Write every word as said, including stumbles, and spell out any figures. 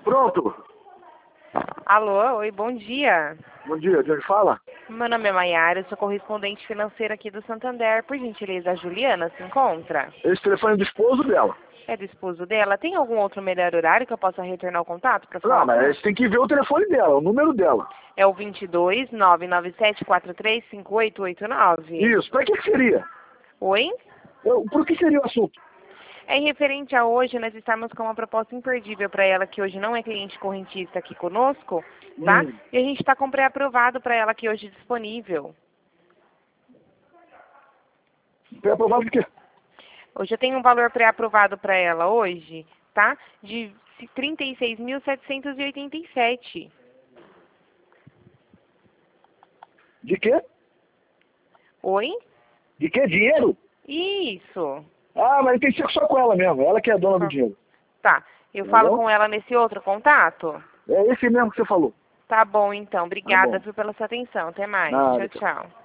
Pronto. Alô, oi, bom dia. Bom dia, de onde fala? Meu nome é Maiara, eu sou correspondente financeira aqui do Santander. Por gentileza, a Juliana se encontra? Esse telefone é do esposo dela. É do esposo dela? Tem algum outro melhor horário que eu possa retornar o contato para falar? Não, mas com ela? você tem que ver o telefone dela, o número dela. É o vinte e dois, nove nove sete quatro três cinco oito oito nove. Isso, pra que que seria? Oi? Eu, por que seria o assunto? É referente a hoje, nós estamos com uma proposta imperdível para ela, que hoje não é cliente correntista aqui conosco, tá? Hum. E a gente está com pré-aprovado para ela aqui hoje disponível. Foi aprovado de quê? Hoje eu tenho um valor pré-aprovado para ela hoje, tá? De trinta e seis mil setecentos e oitenta e sete. De quê? Oi? De quê? Dinheiro? Isso. Ah, mas tem que ser só com ela mesmo, ela que é a dona do dinheiro. Tá. Eu Tá falo bom? com ela nesse outro contato? É esse mesmo que você falou. Tá bom, então. Tá Obrigada bom. viu, pela sua atenção. Até mais. Nada, Tchau, tchau. tchau.